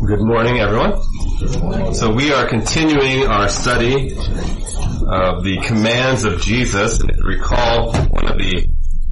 Good morning, everyone. So we are continuing our study of the commands of Jesus. And if you recall, one of the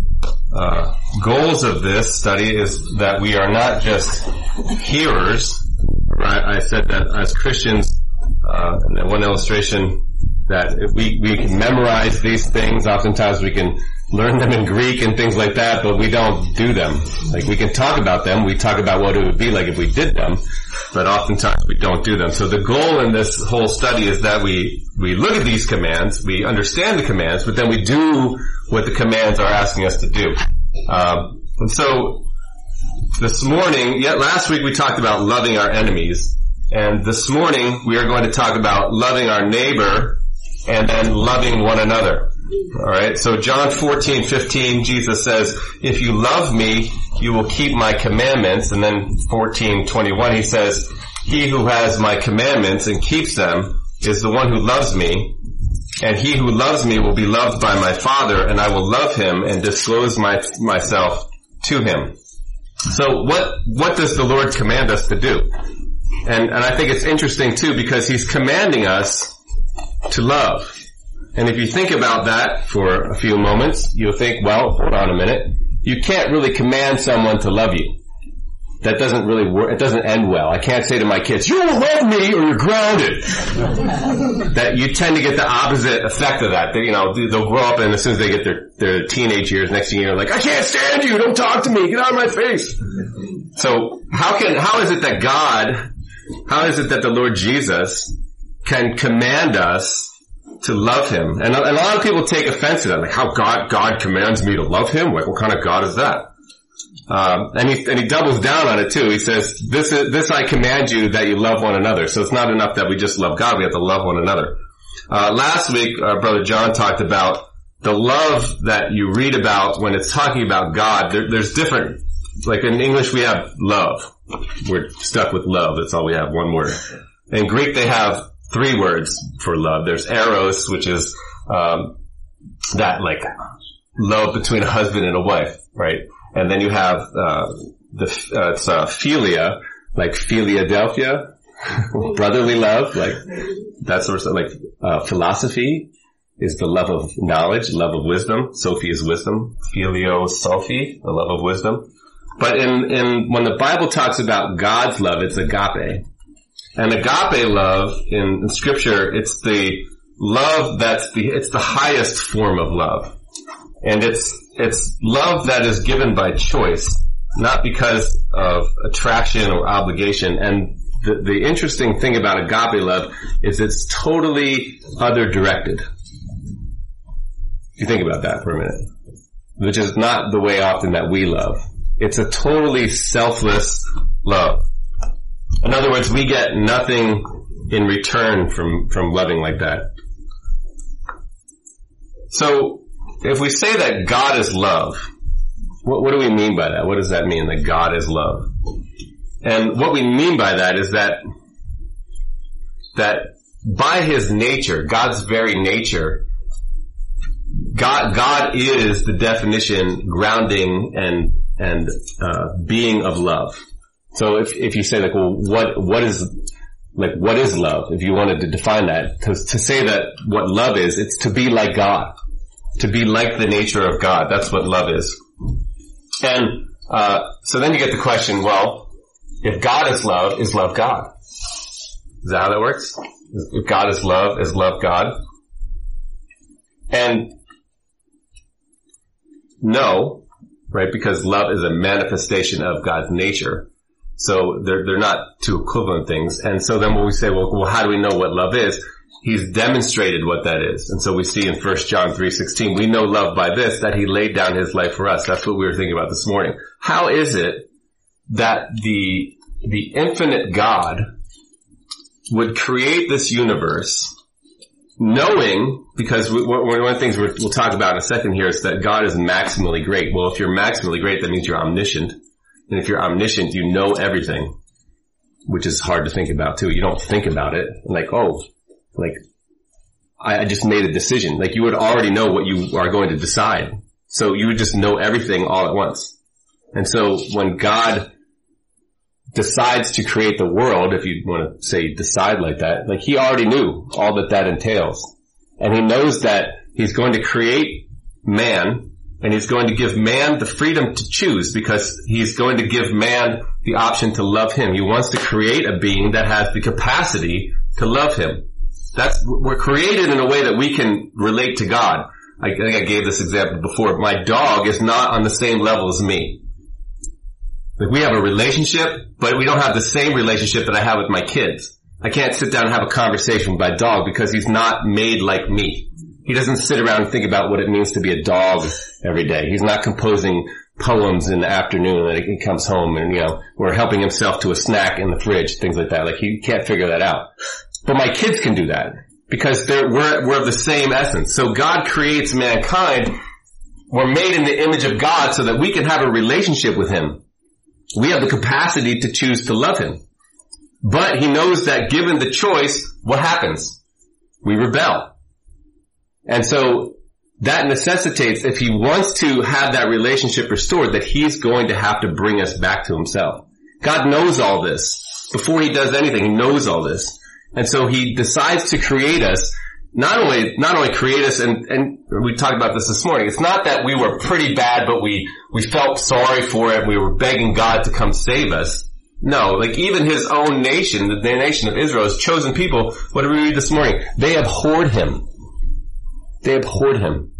goals of this study is that we are not just hearers. Right? I said that as Christians, in one illustration, that if we can memorize these things. Oftentimes we can learn them in Greek and things like that, but we don't do them. Like, we can talk about them. We talk about what it would be like if we did them, but oftentimes we don't do them. So the goal in this whole study is that we look at these commands, we understand the commands, but then we do what the commands are asking us to do. And so this morning, last week we talked about loving our enemies, and this morning we are going to talk about loving our neighbor and then loving one another. Alright, so John 14:15, Jesus says, if you love me, you will keep my commandments. And then 14:21, he says, he who has my commandments and keeps them is the one who loves me. And he who loves me will be loved by my Father, and I will love him and disclose myself to him. So what does the Lord command us to do? And I think it's interesting too, because he's commanding us to love. And if you think about that for a few moments, you'll think, well, hold on a minute. You can't really command someone to love you. That doesn't really work. It doesn't end well. I can't say to my kids, you will love me or you're grounded. That you tend to get the opposite effect of that. They'll grow up, and as soon as they get their teenage years, next thing you know, like, I can't stand you. Don't talk to me. Get out of my face. So how is it that the Lord Jesus can command us to love him? And a lot of people take offense to that, like, how God commands me to love him? Like, what kind of God is that? And he doubles down on it too. He says, this I command you, that you love one another. So it's not enough that we just love God, we have to love one another. Last week, Brother John talked about the love that you read about when it's talking about God. There's different, like in English we have love. We're stuck with love, that's all we have, one word. In Greek they have 3 words for love. There's eros, which is that like love between a husband and a wife, right? And then you have it's philia, like Philadelphia, brotherly love, like that sort of stuff. Like philosophy is the love of knowledge, love of wisdom. Sophie is wisdom. Phileo Sophie, the love of wisdom. But when the Bible talks about God's love, it's agape. And agape love in Scripture, it's the love it's the highest form of love. And it's love that is given by choice, not because of attraction or obligation. And the interesting thing about agape love is it's totally other directed. You think about that for a minute. Which is not the way often that we love. It's a totally selfless love. In other words, we get nothing in return from loving like that. So, if we say that God is love, what do we mean by that? What does that mean, that God is love? And what we mean by that is that by his nature, God's very nature, God is the definition, grounding, and being of love. So if you say, like, well, what is love? If you wanted to define that, to say that what love is, it's to be like God. To be like the nature of God. That's what love is. And so then you get the question, well, if God is love God? Is that how that works? If God is love God? And no, right? Because love is a manifestation of God's nature. So they're not two equivalent things. And so then when we say, well, how do we know what love is? He's demonstrated what that is. And so we see in 1 John 3:16, we know love by this, that he laid down his life for us. That's what we were thinking about this morning. How is it that the infinite God would create this universe knowing, because one of the things we'll talk about in a second here is that God is maximally great. Well, if you're maximally great, that means you're omniscient. And if you're omniscient, you know everything, which is hard to think about too. You don't think about it like, I just made a decision. Like, you would already know what you are going to decide. So you would just know everything all at once. And so when God decides to create the world, if you want to say decide like that, like he already knew all that entails. And he knows that he's going to create man, and he's going to give man the freedom to choose, because he's going to give man the option to love him. He wants to create a being that has the capacity to love him. We're created in a way that we can relate to God. I think I gave this example before. My dog is not on the same level as me. Like, we have a relationship, but we don't have the same relationship that I have with my kids. I can't sit down and have a conversation with my dog because he's not made like me. He doesn't sit around and think about what it means to be a dog every day. He's not composing poems in the afternoon and he comes home and, or helping himself to a snack in the fridge, things like that. Like, he can't figure that out. But my kids can do that because we're of the same essence. So God creates mankind. We're made in the image of God so that we can have a relationship with him. We have the capacity to choose to love him. But he knows that given the choice, what happens? We rebel. And so that necessitates, if he wants to have that relationship restored, that he's going to have to bring us back to himself. God knows all this. Before he does anything, he knows all this. And so he decides to create us, not only create us, and we talked about this morning, it's not that we were pretty bad, but we felt sorry for it, we were begging God to come save us. No, like even his own nation, the nation of Israel, his chosen people, what did we read this morning? They abhorred him. They abhorred him.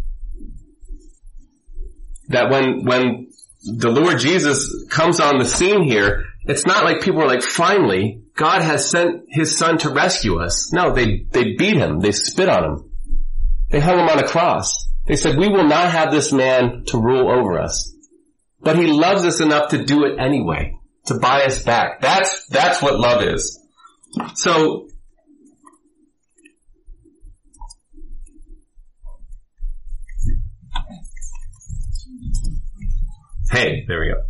That when the Lord Jesus comes on the scene here, it's not like people are like, finally, God has sent his son to rescue us. No, they beat him. They spit on him. They hung him on a cross. They said, we will not have this man to rule over us. But he loves us enough to do it anyway, to buy us back. That's what love is. So, hey, there we go.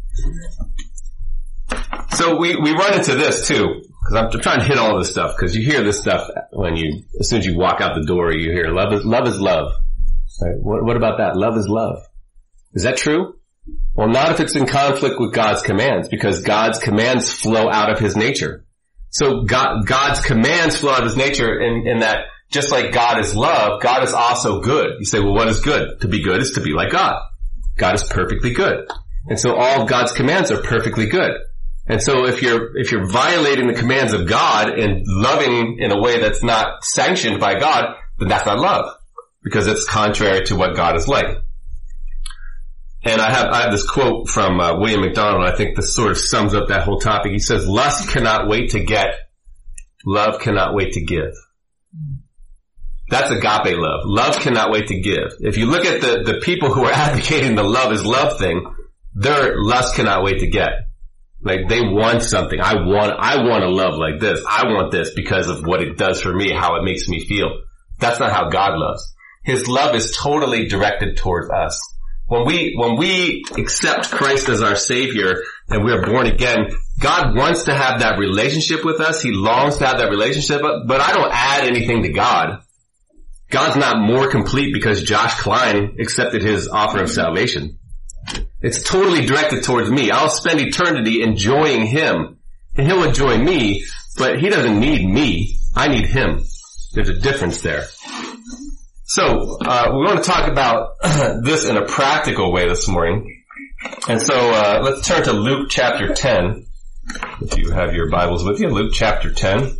So we run into this too, because I'm trying to hit all this stuff, because you hear this stuff as soon as you walk out the door, you hear love is love. Right? What about that? Love is love. Is that true? Well, not if it's in conflict with God's commands, because God's commands flow out of his nature. So God's commands flow out of his nature in that, just like God is love, God is also good. You say, well, what is good? To be good is to be like God. God is perfectly good. And so all of God's commands are perfectly good. And so if you're violating the commands of God and loving in a way that's not sanctioned by God, then that's not love, because it's contrary to what God is like. And I have this quote from William MacDonald. I think this sort of sums up that whole topic. He says, lust cannot wait to get, love cannot wait to give. That's agape love. Love cannot wait to give. If you look at the people who are advocating the love is love thing, their lust cannot wait to get. Like, they want something. I want to love like this. I want this because of what it does for me, how it makes me feel. That's not how God loves. His love is totally directed towards us. When we accept Christ as our Savior and we are born again, God wants to have that relationship with us. He longs to have that relationship, but I don't add anything to God. God's not more complete because Josh Klein accepted his offer of salvation. It's totally directed towards me. I'll spend eternity enjoying him, and he'll enjoy me, but he doesn't need me. I need him. There's a difference there. So, we want to talk about this in a practical way this morning. And so, let's turn to Luke chapter 10. If you have your Bibles with you, Luke chapter 10.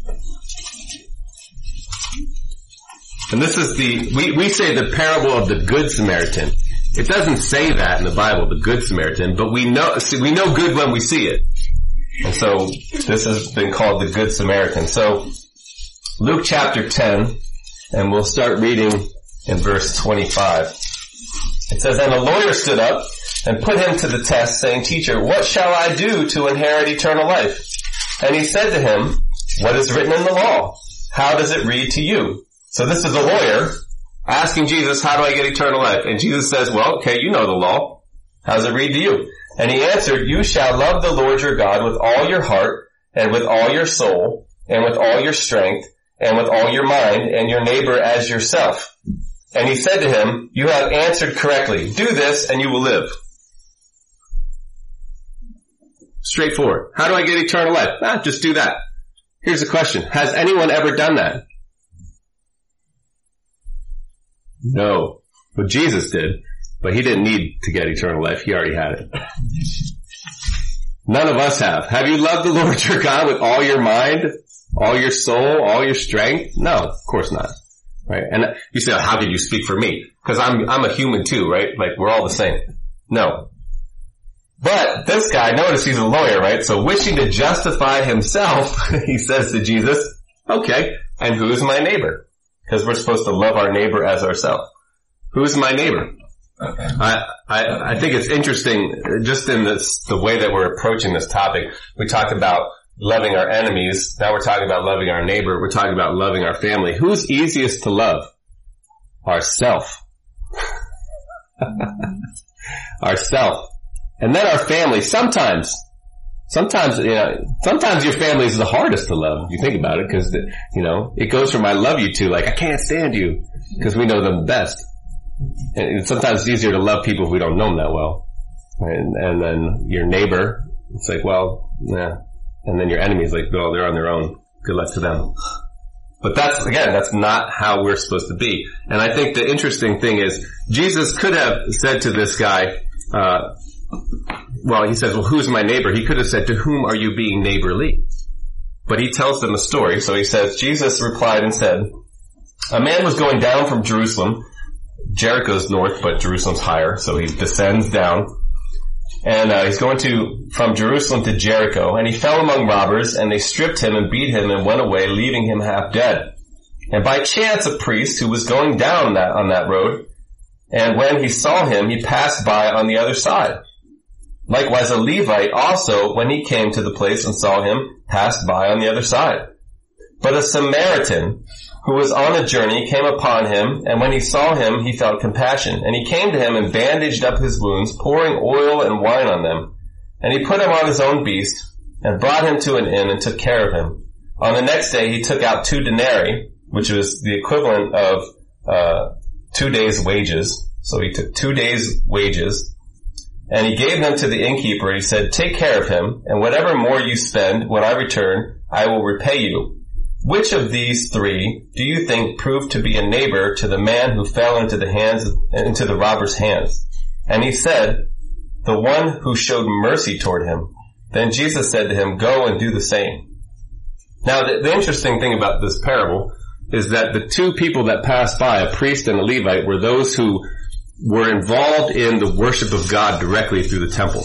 And this is we say the parable of the Good Samaritan. It doesn't say that in the Bible, the Good Samaritan, but we know good when we see it. And so this has been called the Good Samaritan. So Luke chapter 10, and we'll start reading in verse 25. It says, and a lawyer stood up and put him to the test, saying, Teacher, what shall I do to inherit eternal life? And he said to him, what is written in the law? How does it read to you? So this is a lawyer asking Jesus, how do I get eternal life? And Jesus says, well, okay, you know the law. How does it read to you? And he answered, you shall love the Lord your God with all your heart, and with all your soul, and with all your strength, and with all your mind, and your neighbor as yourself. And he said to him, you have answered correctly. Do this, and you will live. Straightforward. How do I get eternal life? Just do that. Here's the question. Has anyone ever done that? No. Well, Jesus did, but he didn't need to get eternal life. He already had it. None of us have. Have you loved the Lord your God with all your mind, all your soul, all your strength? No, of course not. Right? And you say, how could you speak for me? Because I'm a human too, right? Like, we're all the same. No. But this guy, notice he's a lawyer, right? So wishing to justify himself, he says to Jesus, okay, and who is my neighbor? Because we're supposed to love our neighbor as ourselves. Who's my neighbor? I think it's interesting, just in the way that we're approaching this topic. We talked about loving our enemies. Now we're talking about loving our neighbor. We're talking about loving our family. Who's easiest to love? Ourself. Ourself. And then our family. Sometimes, sometimes your family is the hardest to love, if you think about it, because, it goes from I love you to, like, I can't stand you, because we know them best. And sometimes it's easier to love people if we don't know them that well. Right? And then your neighbor, it's like, well, yeah. And then your enemy is like, well, they're on their own. Good luck to them. But that's not how we're supposed to be. And I think the interesting thing is, Jesus could have said to this guy, he says, well, who's my neighbor? He could have said, to whom are you being neighborly? But he tells them a story. So he says, Jesus replied and said, a man was going down from Jerusalem. Jericho's north, but Jerusalem's higher. So he descends down. And he's going from Jerusalem to Jericho. And he fell among robbers, and they stripped him and beat him and went away, leaving him half dead. And by chance a priest who was going down on that road, and when he saw him, he passed by on the other side. Likewise a Levite also, when he came to the place and saw him, passed by on the other side. But a Samaritan who was on a journey came upon him, and when he saw him, he felt compassion. And he came to him and bandaged up his wounds, pouring oil and wine on them. And he put him on his own beast, and brought him to an inn, and took care of him. On the next day he took out 2 denarii, which was the equivalent of 2 days' wages. So he took 2 days' wages, and he gave them to the innkeeper, and he said, take care of him, and whatever more you spend, when I return, I will repay you. Which of these 3 do you think proved to be a neighbor to the man who fell into the robber's hands? And he said, the one who showed mercy toward him. Then Jesus said to him, go and do the same. Now, the interesting thing about this parable is that the 2 people that passed by, a priest and a Levite, were those who were involved in the worship of God directly through the temple.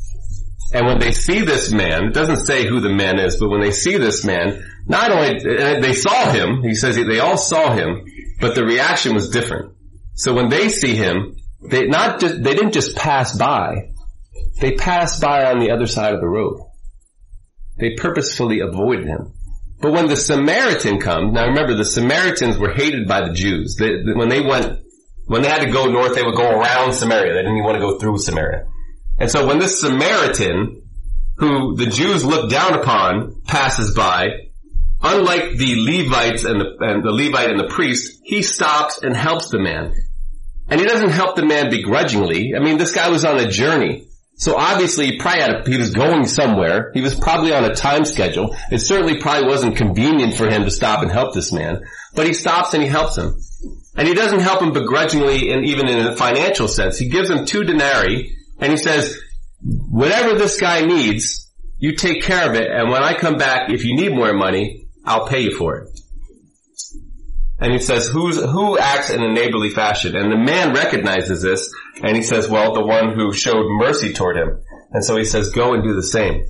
And when they see this man, it doesn't say who the man is, but when they see this man, not only, they saw him, he says they all saw him, but the reaction was different. So when they see him, they didn't just pass by, they passed by on the other side of the road. They purposefully avoided him. But when the Samaritan comes, now remember the Samaritans were hated by the Jews. When they had to go north, they would go around Samaria. They didn't even want to go through Samaria. And so when this Samaritan, who the Jews look down upon, passes by, unlike the Levites and the Levite and the priest, he stops and helps the man. And he doesn't help the man begrudgingly. I mean, this guy was on a journey. So obviously he was going somewhere. He was probably on a time schedule. It certainly probably wasn't convenient for him to stop and help this man. But he stops and he helps him. And he doesn't help him begrudgingly and even in a financial sense. He gives him 2 denarii and he says, whatever this guy needs, you take care of it. And when I come back, if you need more money, I'll pay you for it. And he says, who acts in a neighborly fashion? And the man recognizes this, and he says, well, the one who showed mercy toward him. And so he says, go and do the same.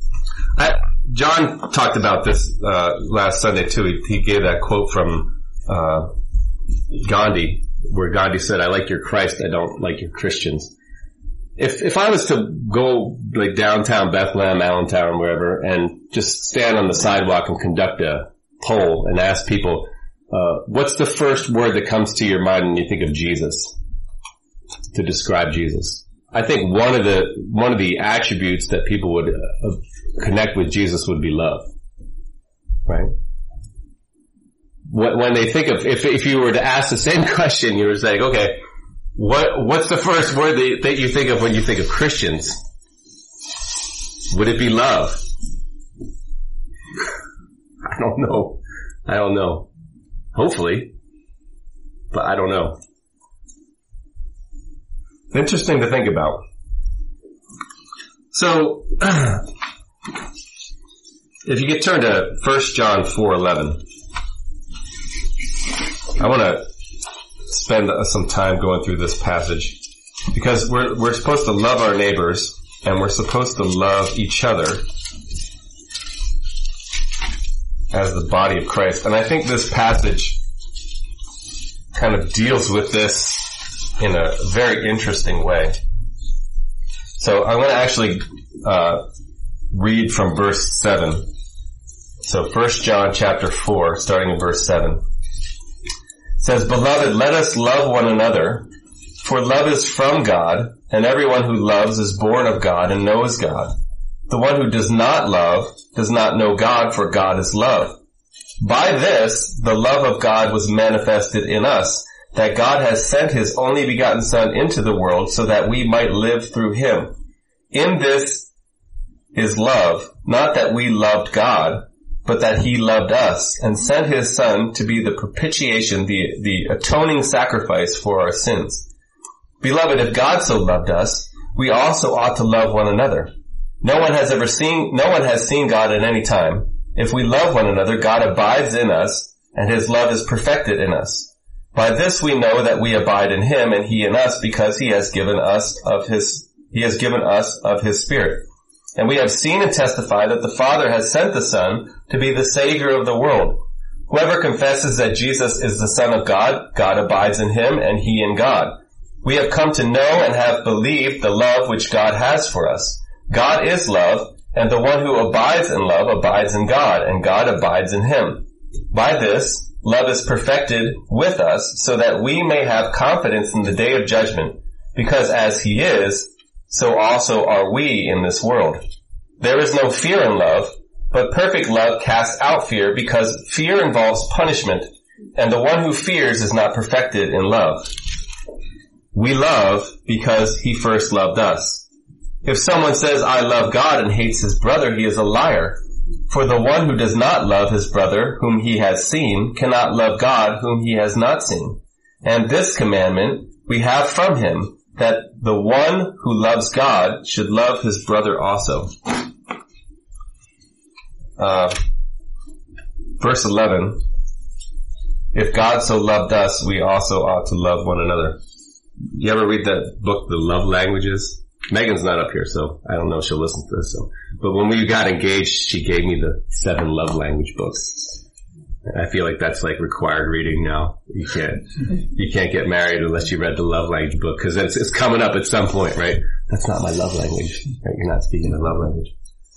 John talked about this last Sunday too. He gave that quote from Gandhi, where Gandhi said, I like your Christ, I don't like your Christians. If I was to go like downtown Bethlehem, Allentown, wherever, and just stand on the sidewalk and conduct a poll and ask people, what's the first word that comes to your mind when you think of Jesus, to describe Jesus? I think one of the attributes that people would connect with Jesus would be love, right? When they think of, if you were to ask the same question, you were saying, okay, what's the first word that you think of when you think of Christians? Would it be love? I don't know. Hopefully. But I don't know. Interesting to think about. So, if you could turn to 1 John 4:11. I want to spend some time going through this passage because we're supposed to love our neighbors and we're supposed to love each other as the body of Christ. And I think this passage kind of deals with this in a very interesting way. So I'm going to actually read from verse 7. So 1 John chapter 4, starting in verse 7. It says, "Beloved, let us love one another, for love is from God, and everyone who loves is born of God and knows God. The one who does not love does not know God, for God is love. By this, the love of God was manifested in us, that God has sent his only begotten Son into the world so that we might live through him. In this is love, not that we loved God, but that he loved us and sent his Son to be the propitiation, the atoning sacrifice for our sins. Beloved, if God so loved us, we also ought to love one another. No one has seen God at any time. If we love one another, God abides in us, and his love is perfected in us. By this we know that we abide in him and he in us, because he has given us of his Spirit. And we have seen and testify that the Father has sent the Son to be the Savior of the world. Whoever confesses that Jesus is the Son of God, God abides in him and he in God. We have come to know and have believed the love which God has for us. God is love, and the one who abides in love abides in God, and God abides in him. By this, love is perfected with us, so that we may have confidence in the day of judgment, because as he is, so also are we in this world. There is no fear in love, but perfect love casts out fear, because fear involves punishment, and the one who fears is not perfected in love. We love because he first loved us. If someone says, I love God, and hates his brother, he is a liar. For the one who does not love his brother whom he has seen cannot love God whom he has not seen. And this commandment we have from him, that the one who loves God should love his brother also. Verse 11, if God so loved us, we also ought to love one another. You ever read that book, The Love Languages? Megan's not up here, so I don't know if she'll listen to this. But when we got engaged, she gave me the 7 love language books. I feel like that's like required reading now. You can't get married unless you read the love language book, because it's coming up at some point, right? That's not my love language. Right? You're not speaking the love language.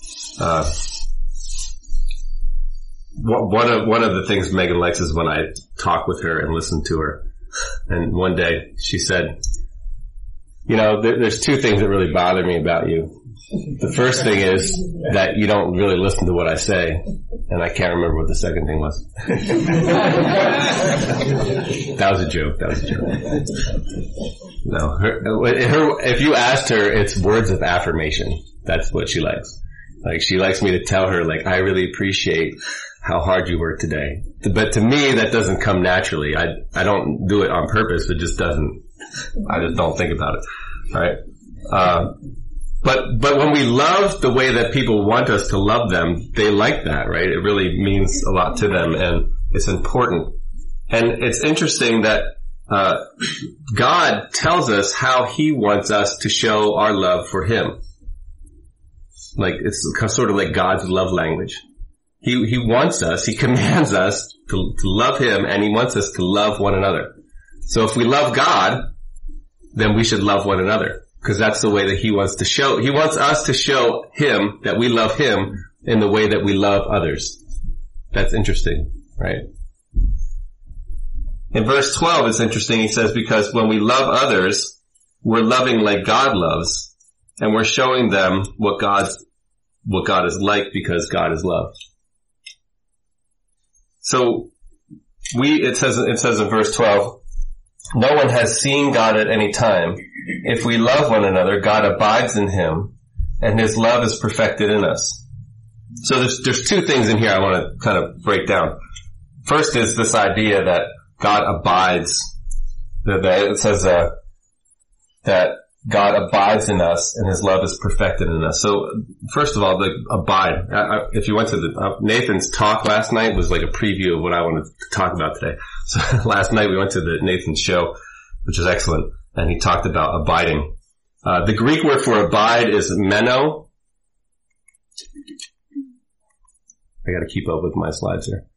One of the things Megan likes is when I talk with her and listen to her. And one day she said, there's 2 things that really bother me about you. The first thing is that you don't really listen to what I say, and I can't remember what the second thing was. That was a joke. No, if you asked her, it's words of affirmation. That's what she likes. Like, she likes me to tell her, like, I really appreciate how hard you work today. But to me, that doesn't come naturally. I don't do it on purpose. It just doesn't. I just don't think about it. Right? But when we love the way that people want us to love them, they like that, right? It really means a lot to them, and it's important. And it's interesting that God tells us how he wants us to show our love for him. Like, it's sort of like God's love language. He wants us, he commands us to love him, and he wants us to love one another. So if we love God, then we should love one another, because that's the way that he wants us to show him that we love him in the way that we love others. That's interesting, right? In verse 12, it's interesting. He says, because when we love others, we're loving like God loves, and we're showing them what God is like, because God is love. So it says in verse 12, no one has seen God at any time. If we love one another, God abides in him, and his love is perfected in us. So there's two things in here I want to kind of break down. First is this idea that God abides, that it says that God abides in us and his love is perfected in us. So first of all, the abide. If you went to Nathan's talk last night was like a preview of what I wanted to talk about today. So last night we went to Nathan's show, which is excellent, and he talked about abiding. The Greek word for abide is meno. I gotta keep up with my slides here.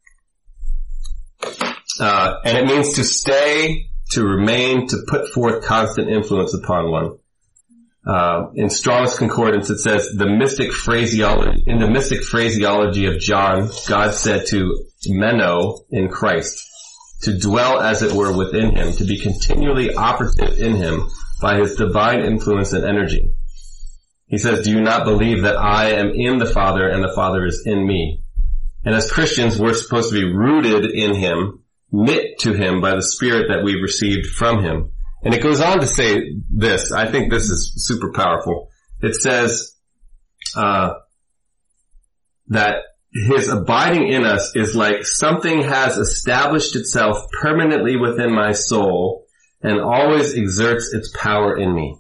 And it means to stay, to remain, to put forth constant influence upon one. In Strong's Concordance, it says, in the mystic phraseology of John, God said to meno in Christ, to dwell as it were within him, to be continually operative in him by his divine influence and energy. He says, do you not believe that I am in the Father and the Father is in me? And as Christians, we're supposed to be rooted in him, knit to him by the Spirit that we've received from him. And it goes on to say this. I think this is super powerful. It says that his abiding in us is like something has established itself permanently within my soul and always exerts its power in me.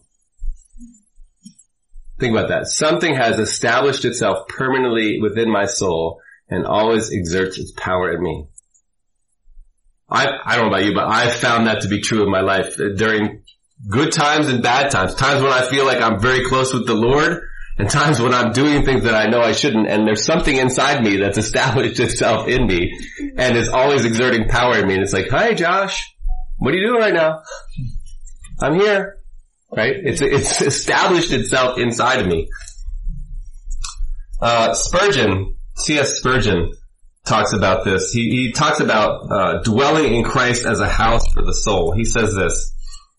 Think about that. Something has established itself permanently within my soul and always exerts its power in me. I don't know about you, but I've found that to be true in my life during good times and bad times. Times when I feel like I'm very close with the Lord, and times when I'm doing things that I know I shouldn't, and there's something inside me that's established itself in me and is always exerting power in me. And it's like, hi Josh, what are you doing right now? I'm here. Right? It's established itself inside of me. C.S. Spurgeon talks about this. He talks about dwelling in Christ as a house for the soul. He says this.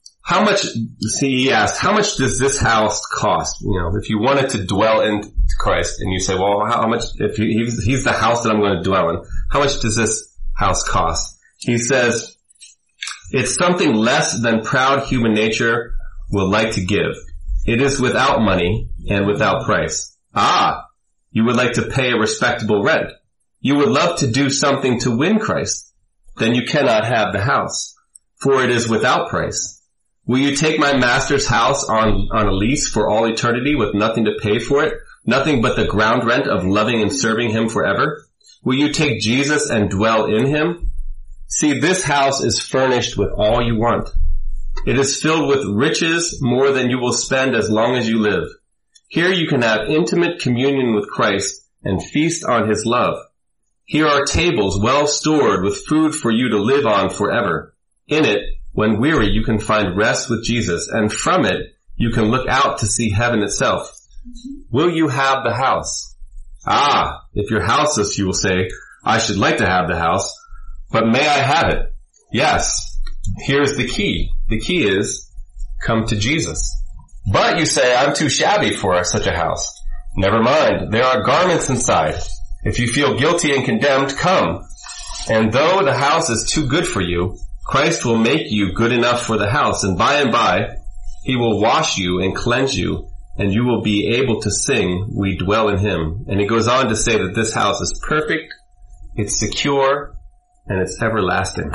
He asked, how much does this house cost? You know, if you wanted to dwell in Christ and you say, well, how much, if he's the house that I'm going to dwell in, how much does this house cost? He says, it's something less than proud human nature will like to give. It is without money and without price. You would like to pay a respectable rent. You would love to do something to win Christ. Then you cannot have the house, for it is without price. Will you take my master's house on a lease for all eternity with nothing to pay for it, nothing but the ground rent of loving and serving him forever? Will you take Jesus and dwell in him? See, this house is furnished with all you want. It is filled with riches more than you will spend as long as you live. Here you can have intimate communion with Christ and feast on his love. Here are tables well stored with food for you to live on forever. In it, when weary, you can find rest with Jesus, and from it, you can look out to see heaven itself. Will you have the house? If you're houseless, you will say, I should like to have the house, but may I have it? Yes. Here's the key. The key is, come to Jesus. But you say, I'm too shabby for such a house. Never mind, there are garments inside. If you feel guilty and condemned, come. And though the house is too good for you, Christ will make you good enough for the house, and by, he will wash you and cleanse you, and you will be able to sing, we dwell in him. And he goes on to say that this house is perfect, it's secure, and it's everlasting.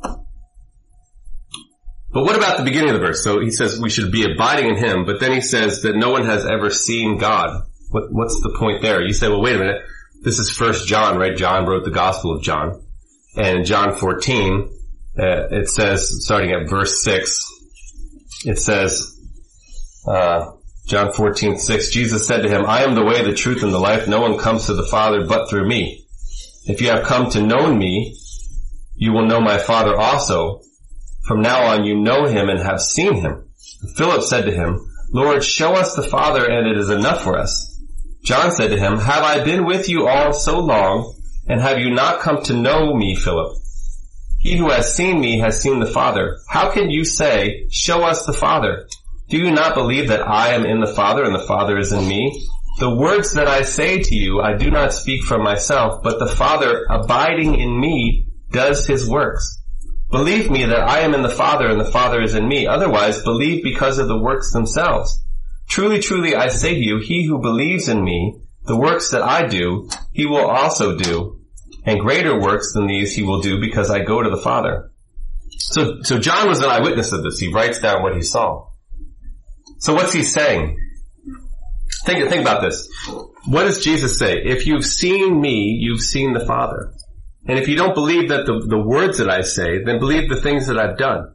But what about the beginning of the verse? So he says we should be abiding in him, but then he says that no one has ever seen God. What's the point there? You say, well, wait a minute. This is 1 John, right? John wrote the Gospel of John. And in John 14, it says, starting at verse 6, it says, John 14:6, Jesus said to him, I am the way, the truth, and the life. No one comes to the Father but through me. If you have come to know me, you will know my Father also. From now on you know him and have seen him. Philip said to him, Lord, show us the Father, and it is enough for us. John said to him, have I been with you all so long, and have you not come to know me, Philip? He who has seen me has seen the Father. How can you say, show us the Father? Do you not believe that I am in the Father, and the Father is in me? The words that I say to you, I do not speak from myself, but the Father abiding in me does his works. Believe me that I am in the Father and the Father is in me. Otherwise, believe because of the works themselves. Truly, truly, I say to you, he who believes in me, the works that I do, he will also do. And greater works than these he will do because I go to the Father. So John was an eyewitness of this. He writes down what he saw. So what's he saying? Think about this. What does Jesus say? If you've seen me, you've seen the Father. And if you don't believe that the words that I say, then believe the things that I've done.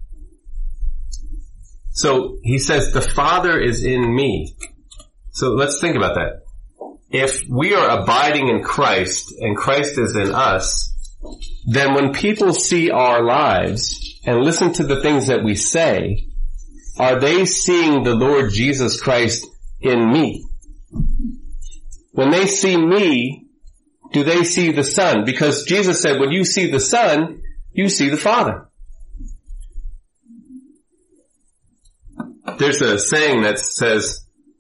So he says, the Father is in me. So let's think about that. If we are abiding in Christ and Christ is in us, then when people see our lives and listen to the things that we say, are they seeing the Lord Jesus Christ in me? When they see me, do they see the Son? Because Jesus said, when you see the Son, you see the Father. There's a saying that says,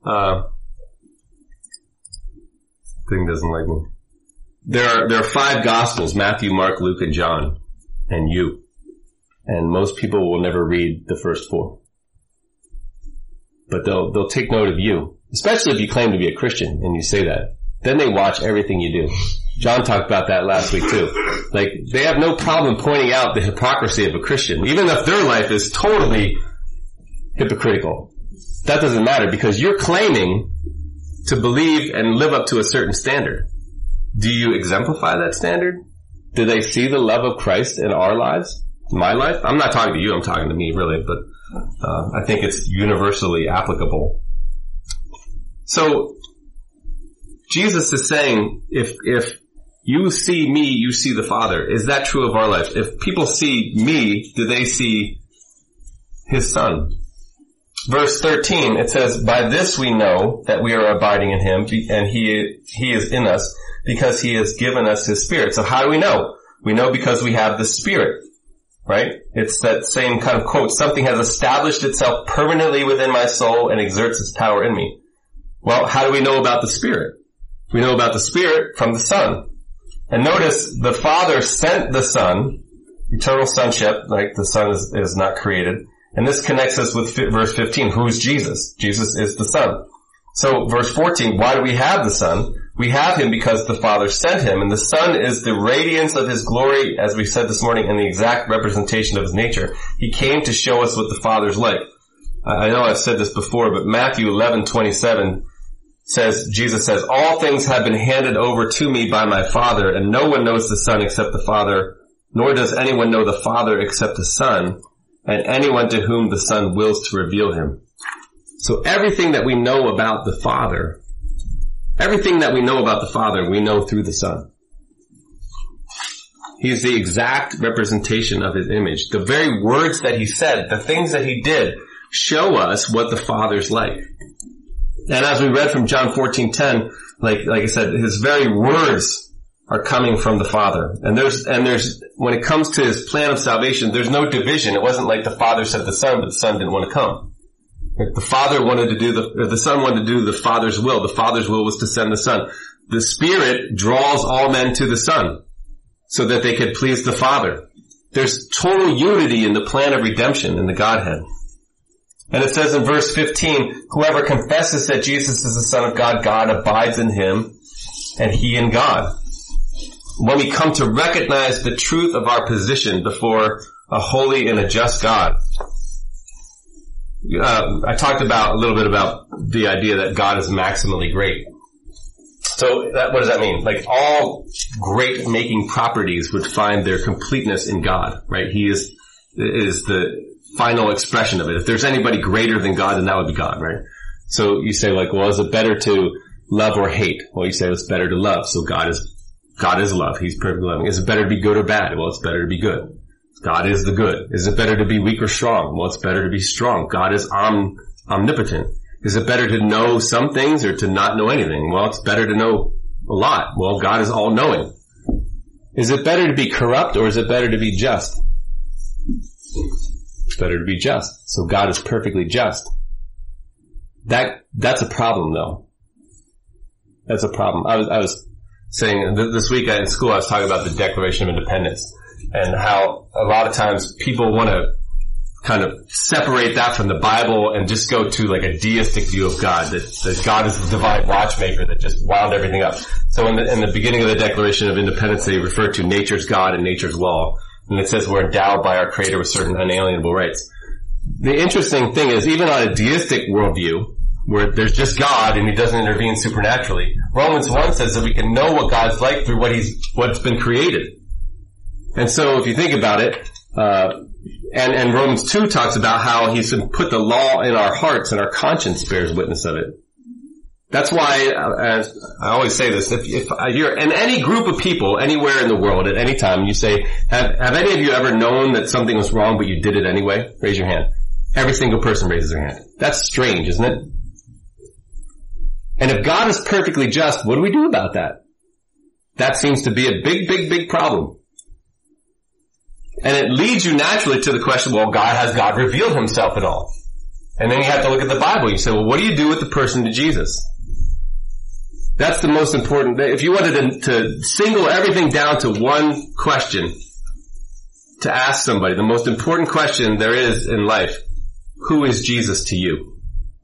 thing doesn't like me. There are 5 Gospels, Matthew, Mark, Luke, and John, and you. And most people will never read the first 4. But they'll take note of you. Especially if you claim to be a Christian and you say that. Then they watch everything you do. John talked about that last week too. Like, they have no problem pointing out the hypocrisy of a Christian, even if their life is totally hypocritical. That doesn't matter because you're claiming to believe and live up to a certain standard. Do you exemplify that standard? Do they see the love of Christ in our lives? My life? I'm not talking to you, I'm talking to me really, but I think it's universally applicable. So, Jesus is saying, if you see me, you see the Father. Is that true of our life? If people see me, do they see His Son? Verse 13, it says, by this we know that we are abiding in Him, and He is in us, because He has given us His Spirit. So how do we know? We know because we have the Spirit, right? It's that same kind of quote, something has established itself permanently within my soul and exerts its power in me. Well, how do we know about the Spirit? We know about the Spirit from the Son. And notice, the Father sent the Son, eternal sonship, like the Son is not created. And this connects us with verse 15. Who is Jesus? Jesus is the Son. So verse 14, why do we have the Son? We have Him because the Father sent Him, and the Son is the radiance of His glory, as we said this morning, and the exact representation of His nature. He came to show us what the Father's like. I know I've said this before, but Matthew 11:27 says, Jesus says, all things have been handed over to me by my Father, and no one knows the Son except the Father, nor does anyone know the Father except the Son, and anyone to whom the Son wills to reveal Him. So everything that we know about the Father, we know through the Son. He is the exact representation of His image. The very words that He said, the things that He did, show us what the Father's like. And as we read from John 14:10, like I said, His very words are coming from the Father. And there's, when it comes to His plan of salvation, there's no division. It wasn't like the Father sent the Son, but the Son didn't want to come. The Son wanted to do the Father's will. The Father's will was to send the Son. The Spirit draws all men to the Son so that they could please the Father. There's total unity in the plan of redemption in the Godhead. And it says in verse 15, whoever confesses that Jesus is the Son of God, God abides in him, and He in God. When we come to recognize the truth of our position before a holy and a just God, I talked a little bit about the idea that God is maximally great. So what does that mean? Like all great making properties would find their completeness in God, right? He is the final expression of it. If there's anybody greater than God, then that would be God, right? So you say like, well, is it better to love or hate? Well, you say it's better to love. So God is love. He's perfectly loving. Is it better to be good or bad? Well, it's better to be good. God is the good. Is it better to be weak or strong? Well, it's better to be strong. God is omnipotent. Is it better to know some things or to not know anything? Well, it's better to know a lot. Well, God is all-knowing. Is it better to be corrupt or is it better to be just? It's better to be just. So God is perfectly just. That's a problem, though. That's a problem. I was saying this week in school, I was talking about the Declaration of Independence and how a lot of times people want to kind of separate that from the Bible and just go to like a deistic view of God, that God is the divine watchmaker that just wound everything up. So in the beginning of the Declaration of Independence, they refer to nature's God and nature's law. And it says we're endowed by our Creator with certain unalienable rights. The interesting thing is, even on a deistic worldview, where there's just God and He doesn't intervene supernaturally, Romans 1 says that we can know what God's like through what's been created. And so if you think about it, and Romans 2 talks about how He's put the law in our hearts and our conscience bears witness of it. That's why, as I always say this, if you're in any group of people anywhere in the world at any time, and you say, have any of you ever known that something was wrong but you did it anyway? Raise your hand. Every single person raises their hand. That's strange, isn't it? And if God is perfectly just, what do we do about that? That seems to be a big, big, big problem. And it leads you naturally to the question, well, has God revealed Himself at all? And then you have to look at the Bible. You say, well, what do you do with the person of Jesus? That's the most important. If you wanted to single everything down to one question to ask somebody, the most important question there is in life, who is Jesus to you?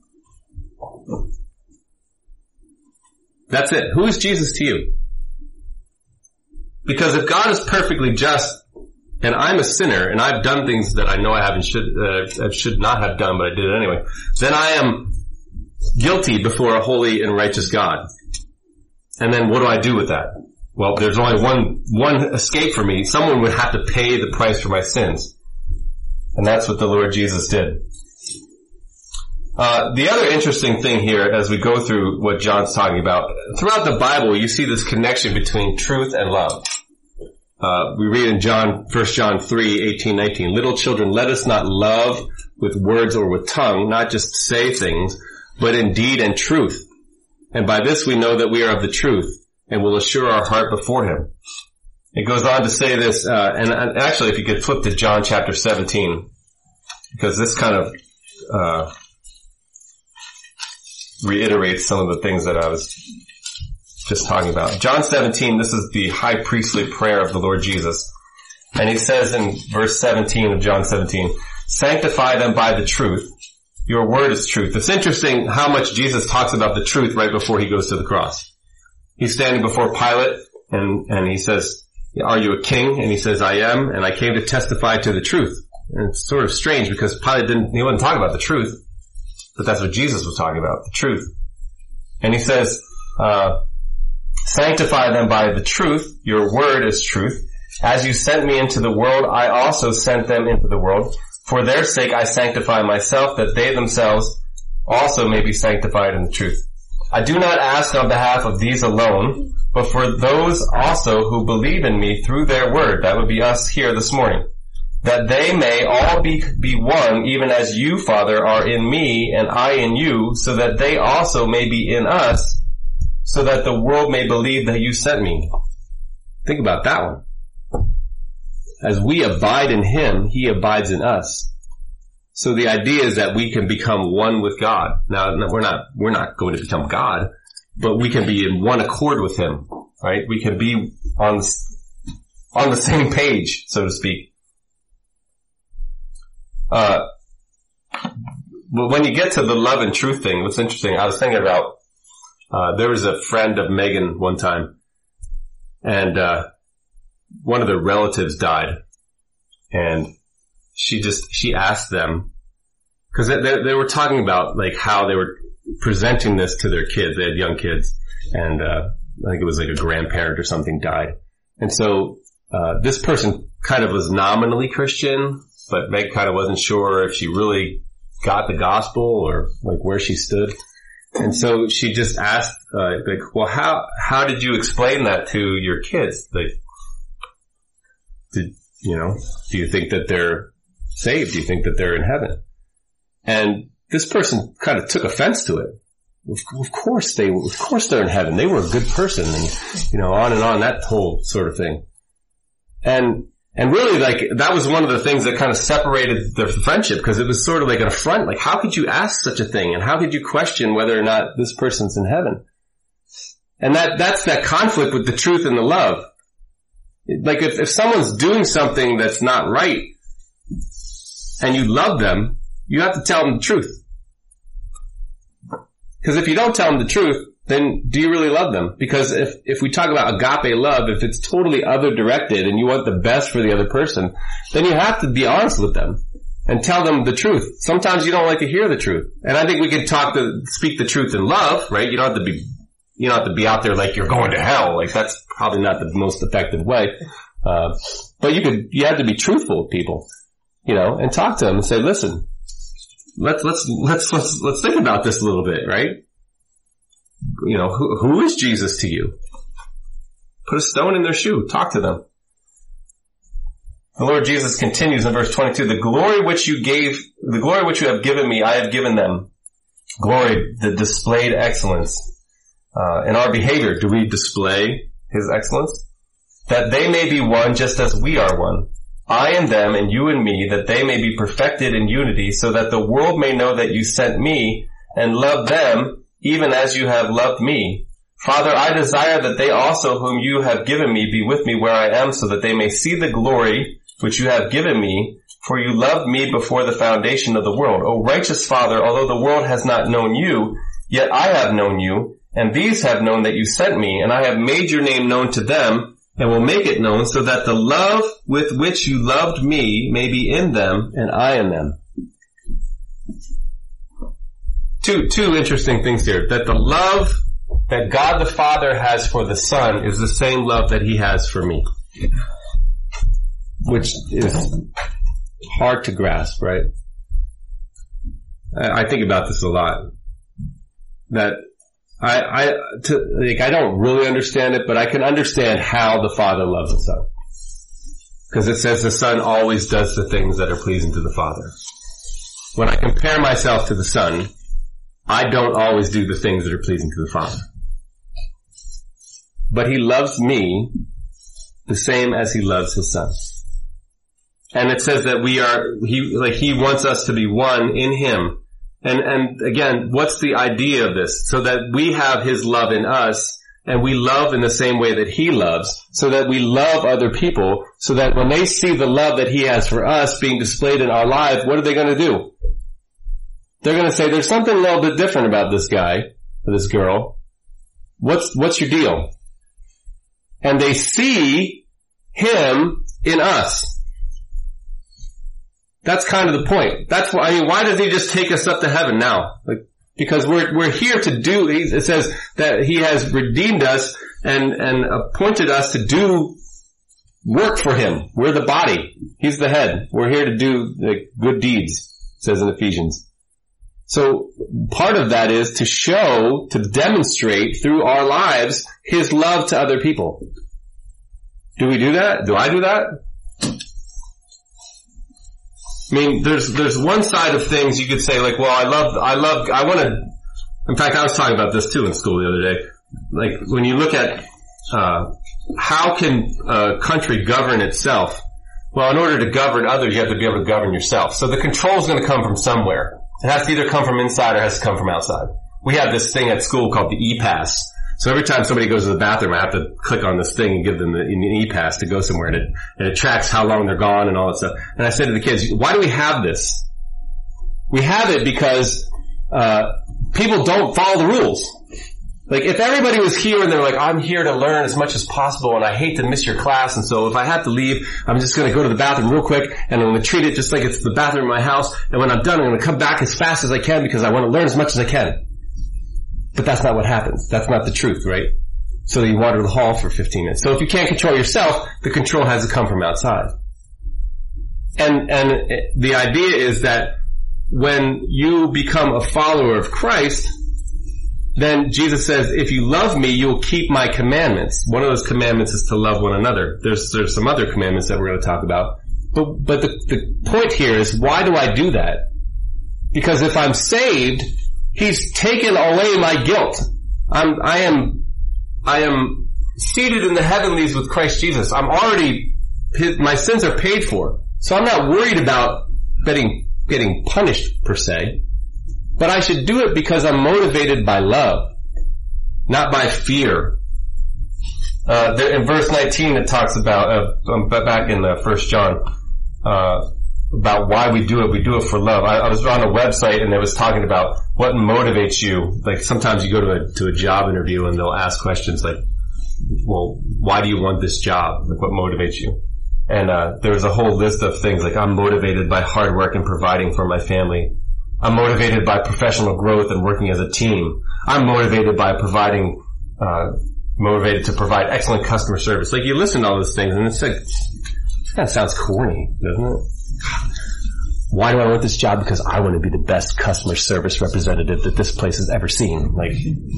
That's it. Who is Jesus to you? Because if God is perfectly just, and I'm a sinner, and I've done things that I know I should not have done, but I did it anyway, then I am guilty before a holy and righteous God. And then what do I do with that? Well, there's only one escape for me. Someone would have to pay the price for my sins. And that's what the Lord Jesus did. The other interesting thing here, as we go through what John's talking about, throughout the Bible, you see this connection between truth and love. We read in 1 John 3:18-19, little children, let us not love with words or with tongue, not just say things, but in deed and truth. And by this we know that we are of the truth, and will assure our heart before Him. It goes on to say this, and actually if you could flip to John chapter 17, because this kind of reiterates some of the things that I was just talking about. John 17, this is the high priestly prayer of the Lord Jesus. And He says in verse 17 of John 17, sanctify them by the truth. Your word is truth. It's interesting how much Jesus talks about the truth right before He goes to the cross. He's standing before Pilate and he says, are you a king? And he says, I am, and I came to testify to the truth. And it's sort of strange because Pilate he wasn't talking about the truth, but that's what Jesus was talking about, the truth. And He says, sanctify them by the truth. Your word is truth. As you sent me into the world, I also sent them into the world. For their sake I sanctify myself, that they themselves also may be sanctified in the truth. I do not ask on behalf of these alone, but for those also who believe in me through their word. That would be us here this morning. That they may all be one, even as you, Father, are in me and I in you, so that they also may be in us, so that the world may believe that you sent me. Think about that one. As we abide in Him, He abides in us. So the idea is that we can become one with God. Now, we're not going to become God, but we can be in one accord with Him, right? We can be on the same page, so to speak. But when you get to the love and truth thing, what's interesting, I was thinking about, there was a friend of Megan one time, and one of their relatives died, and she asked them, because they were talking about like how they were presenting this to their kids. They had young kids, and I think it was like a grandparent or something died, and so this person kind of was nominally Christian, but Meg kind of wasn't sure if she really got the gospel or like where she stood. And so she just asked, like, well, how did you explain that to your kids? Like, do you think that they're saved? Do you think that they're in heaven? And this person kind of took offense to it. Of course they're in heaven. They were a good person, and, on and on, that whole sort of thing. And really, like, that was one of the things that kind of separated their friendship, because it was sort of like an affront. Like, how could you ask such a thing? And how could you question whether or not this person's in heaven? And that's that conflict with the truth and the love. Like, if someone's doing something that's not right, and you love them, you have to tell them the truth. Because if you don't tell them the truth, then do you really love them? Because if we talk about agape love, if it's totally other directed and you want the best for the other person, then you have to be honest with them and tell them the truth. Sometimes you don't like to hear the truth. And I think we can speak the truth in love, right? You don't have to be out there like you're going to hell. Like that's probably not the most effective way. But you have to be truthful with people, and talk to them and say, listen, let's think about this a little bit, right? Who is Jesus to you? Put a stone in their shoe. Talk to them. The Lord Jesus continues in verse 22, the glory which you have given me, I have given them. Glory, the displayed excellence. In our behavior, do we display His excellence? That they may be one just as we are one. I and them and you and me, that they may be perfected in unity, so that the world may know that you sent me and loved them even as you have loved me. Father, I desire that they also whom you have given me be with me where I am, so that they may see the glory which you have given me, for you loved me before the foundation of the world. O righteous Father, although the world has not known you, yet I have known you, and these have known that you sent me, and I have made your name known to them, and will make it known, so that the love with which you loved me may be in them, and I in them. Two interesting things here. That the love that God the Father has for the Son is the same love that He has for me. Which is hard to grasp, right? I think about this a lot. That I don't really understand it, but I can understand how the Father loves the Son. Because it says the Son always does the things that are pleasing to the Father. When I compare myself to the Son, I don't always do the things that are pleasing to the Father. But He loves me the same as He loves His Son. And it says that He wants us to be one in Him. And again, what's the idea of this? So that we have His love in us, and we love in the same way that He loves, so that we love other people, so that when they see the love that He has for us being displayed in our lives, what are they going to do? They're going to say, there's something a little bit different about this guy, or this girl. What's your deal? And they see Him in us. That's kind of the point. That's why, why does He just take us up to heaven now? Because we're here to do, it says that He has redeemed us and appointed us to do work for Him. We're the body. He's the head. We're here to do good deeds, it says in Ephesians. So part of that is to demonstrate through our lives His love to other people. Do we do that? Do I do that? I mean, there's one side of things you could say, like, well, I want to, in fact, I was talking about this too in school the other day. Like, when you look at, how can a country govern itself? Well, in order to govern others, you have to be able to govern yourself. So the control is going to come from somewhere. It has to either come from inside or it has to come from outside. We have this thing at school called the E-Pass. So every time somebody goes to the bathroom, I have to click on this thing and give them an E-Pass to go somewhere, and it tracks how long they're gone and all that stuff. And I said to the kids, why do we have this? We have it because people don't follow the rules. Like, if everybody was here and they're like, I'm here to learn as much as possible and I hate to miss your class, and so if I have to leave, I'm just going to go to the bathroom real quick and I'm going to treat it just like it's the bathroom in my house, and when I'm done, I'm going to come back as fast as I can because I want to learn as much as I can. But that's not what happens. That's not the truth, right? So you water the hall for 15 minutes. So if you can't control yourself, the control has to come from outside. And the idea is that when you become a follower of Christ, then Jesus says, if you love me, you'll keep my commandments. One of those commandments is to love one another. There's some other commandments that we're going to talk about. But the point here is, why do I do that? Because if I'm saved, He's taken away my guilt. I am seated in the heavenlies with Christ Jesus. My sins are paid for. So I'm not worried about getting punished per se. But I should do it because I'm motivated by love, not by fear. In verse 19 it talks about, back in 1 John, about why we do it for love. I was on a website and it was talking about what motivates you. Like sometimes you go to a job interview and they'll ask questions like, well, why do you want this job? Like what motivates you? And there was a whole list of things like I'm motivated by hard work and providing for my family. I'm motivated by professional growth and working as a team. I'm motivated by motivated to provide excellent customer service. Like you listen to all those things and it's like, it kind of sounds corny, doesn't it? Why do I want this job? Because I want to be the best customer service representative that this place has ever seen. Like,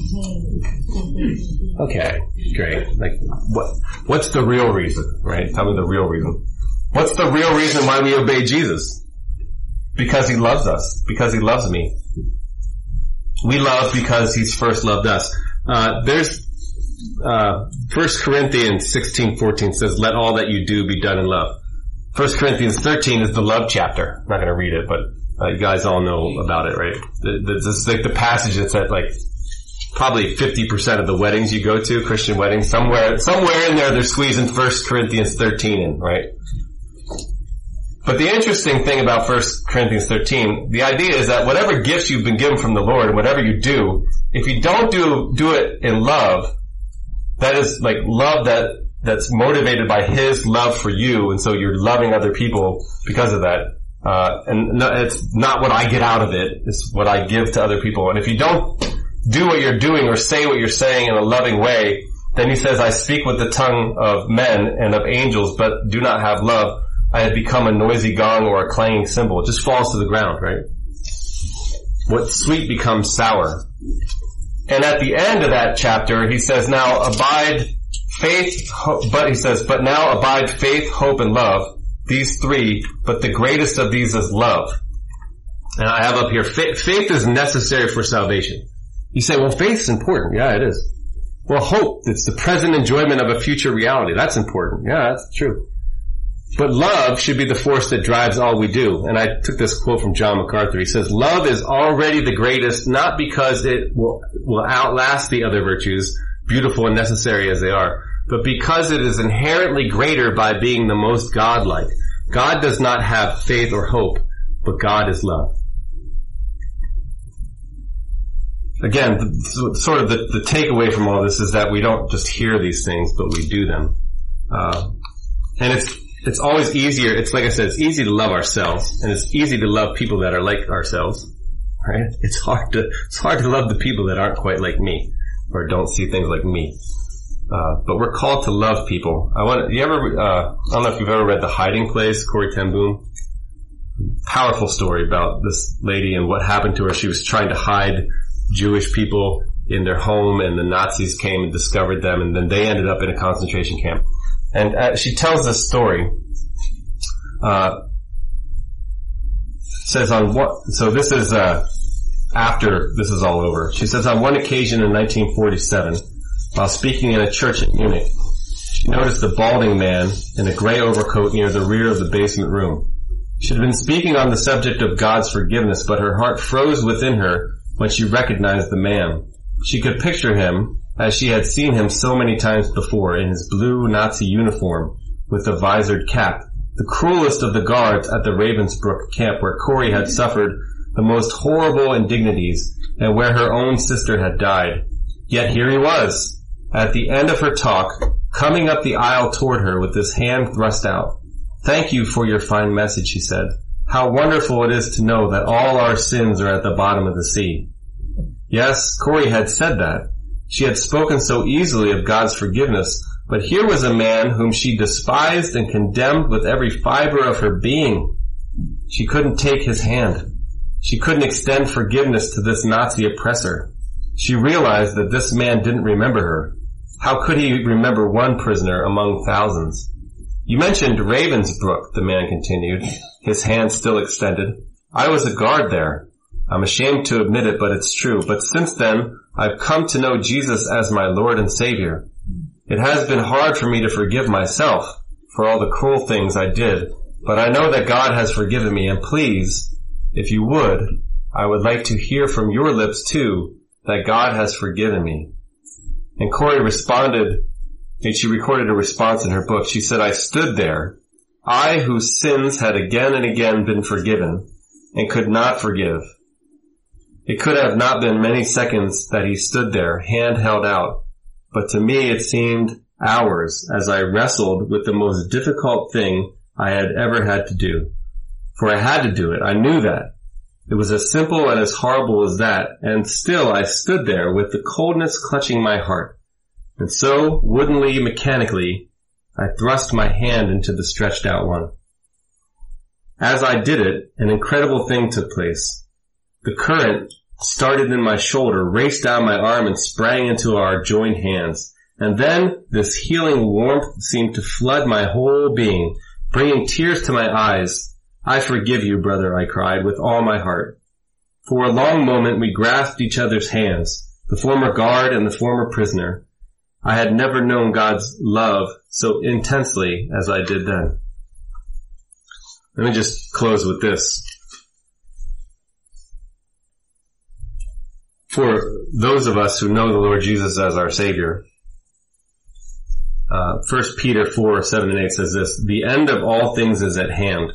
okay, great. Like, what's the real reason, right? Tell me the real reason. What's the real reason why we obey Jesus? Because he loves us. Because he loves me. We love because he's first loved us. There's 1 Corinthians 16:14 says, let all that you do be done in love. 1 Corinthians 13 is the love chapter. I'm not going to read it, but you guys all know about it, right? This is like the passage that's at like probably 50% of the weddings you go to, Christian weddings. Somewhere in there they're squeezing 1 Corinthians 13 in, right? But the interesting thing about 1 Corinthians 13, the idea is that whatever gifts you've been given from the Lord, and whatever you do, if you don't do it in love, that is like love that's motivated by his love for you, and so you're loving other people because of that. And no, it's not what I get out of it, it's what I give to other people. And if you don't do what you're doing or say what you're saying in a loving way, then he says, I speak with the tongue of men and of angels, but do not have love. I have become a noisy gong or a clanging cymbal. It just falls to the ground, right? What's sweet becomes sour. And at the end of that chapter, he says, now abide faith, but now abide faith, hope, and love. These three, but the greatest of these is love. And I have up here, faith is necessary for salvation. You say, well, faith's important. Yeah, it is. Well, hope, it's the present enjoyment of a future reality. That's important. Yeah, that's true. But love should be the force that drives all we do. And I took this quote from John MacArthur. He says, love is already the greatest, not because it will outlast the other virtues, beautiful and necessary as they are, but because it is inherently greater by being the most godlike. God does not have faith or hope, but God is love. Again, the takeaway from all this is that we don't just hear these things, but we do them. And it's always easier. It's like I said, it's easy to love ourselves, and it's easy to love people that are like ourselves, right? It's hard to love the people that aren't quite like me, or don't see things like me. But we're called to love people. I don't know if you've ever read The Hiding Place, Corrie ten Boom. Powerful story about this lady and what happened to her. She was trying to hide Jewish people in their home, and the Nazis came and discovered them, and then they ended up in a concentration camp. And she tells this story. Says so this is after this is all over. She says, on one occasion in 1947, while speaking in a church in Munich, she noticed a balding man in a gray overcoat near the rear of the basement room. She had been speaking on the subject of God's forgiveness, but her heart froze within her when she recognized the man. She could picture him as she had seen him so many times before, in his blue Nazi uniform with a visored cap, the cruelest of the guards at the Ravensbrück camp, where Corrie had suffered the most horrible indignities and where her own sister had died. Yet here he was, at the end of her talk, coming up the aisle toward her with his hand thrust out. Thank you for your fine message, she said. How wonderful it is to know that all our sins are at the bottom of the sea. Yes, Corrie had said that. She had spoken so easily of God's forgiveness, but here was a man whom she despised and condemned with every fiber of her being. She couldn't take his hand. She couldn't extend forgiveness to this Nazi oppressor. She realized that this man didn't remember her. How could he remember one prisoner among thousands? You mentioned Ravensbrück, the man continued, his hand still extended. I was a guard there. I'm ashamed to admit it, but it's true. But since then, I've come to know Jesus as my Lord and Savior. It has been hard for me to forgive myself for all the cruel things I did, but I know that God has forgiven me, and please, if you would, I would like to hear from your lips too that God has forgiven me. And Corrie responded, and she recorded a response in her book. She said, I stood there. I whose sins had again and again been forgiven and could not forgive. It could have not been many seconds that he stood there, hand held out, but to me it seemed hours as I wrestled with the most difficult thing I had ever had to do. For I had to do it. I knew that. It was as simple and as horrible as that, and still I stood there with the coldness clutching my heart. And so, woodenly, mechanically, I thrust my hand into the stretched out one. As I did it, an incredible thing took place. The current started in my shoulder, raced down my arm, and sprang into our joined hands. And then this healing warmth seemed to flood my whole being, bringing tears to my eyes. I forgive you, brother, I cried with all my heart. For a long moment we grasped each other's hands, the former guard and the former prisoner. I had never known God's love so intensely as I did then. Let me just close with this. For those of us who know the Lord Jesus as our Savior, 1 Peter 4:7-8 says this, the end of all things is at hand.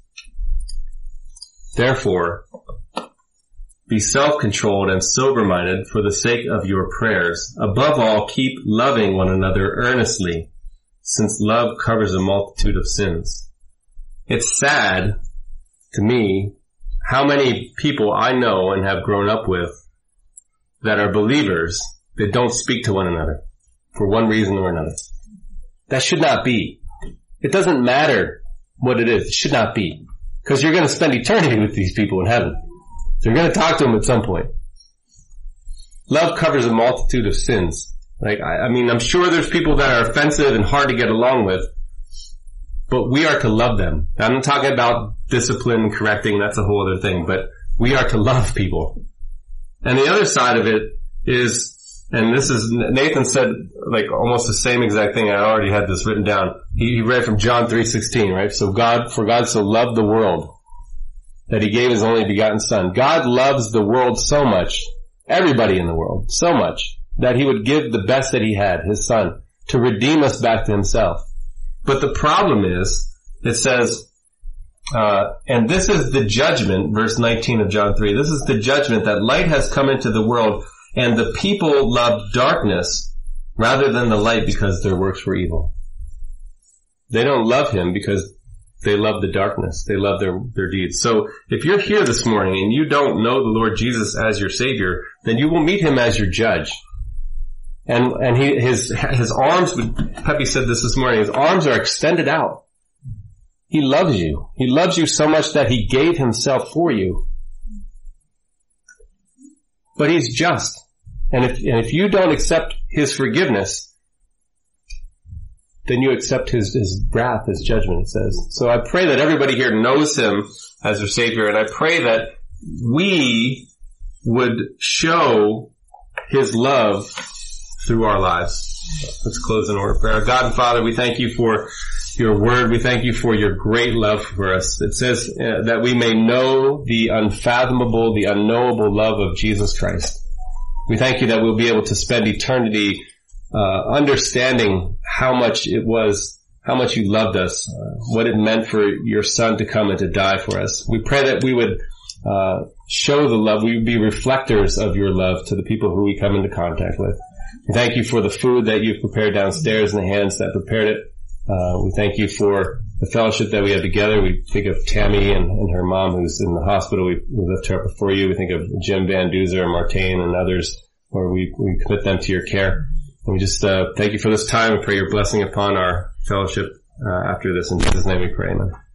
Therefore, be self-controlled and sober-minded for the sake of your prayers. Above all, keep loving one another earnestly, since love covers a multitude of sins. It's sad to me how many people I know and have grown up with that are believers that don't speak to one another for one reason or another. That should not be. It doesn't matter what it is. It should not be. Because you're going to spend eternity with these people in heaven. So you're going to talk to them at some point. Love covers a multitude of sins. I mean, I'm sure there's people that are offensive and hard to get along with, but we are to love them. I'm not talking about discipline and correcting. That's a whole other thing. But we are to love people. And the other side of it is, and this is, Nathan said like almost the same exact thing. I already had this written down. He read from John 3:16, right? So for God so loved the world that he gave his only begotten son. God loves the world so much, everybody in the world, so much, that he would give the best that he had, his son, to redeem us back to himself. But the problem is, it says, and this is the judgment, verse 19 of John 3, this is the judgment that light has come into the world, and the people loved darkness rather than the light because their works were evil. They don't love him because they love the darkness. They love their deeds. So if you're here this morning and you don't know the Lord Jesus as your Savior, then you will meet him as your judge. And his arms, Pepe said this morning, his arms are extended out. He loves you. He loves you so much that he gave himself for you. But he's just. And if you don't accept his forgiveness, then you accept his wrath, his judgment, it says. So I pray that everybody here knows him as their Savior, and I pray that we would show his love through our lives. Let's close in order of prayer. God and Father, we thank you for your word. We thank you for your great love for us. It says that we may know the unfathomable, the unknowable love of Jesus Christ. We thank you that we'll be able to spend eternity understanding how much you loved us, what it meant for your son to come and to die for us. We pray that we would show the love, we would be reflectors of your love to the people who we come into contact with. We thank you for the food that you've prepared downstairs and the hands that prepared it. We thank you for the fellowship that we have together. We think of Tammy and her mom who's in the hospital. We lift her up before you. We think of Jim Van Duzer and Martine and others, where we commit them to your care. And we just thank you for this time and pray your blessing upon our fellowship after this. In Jesus' name we pray, amen.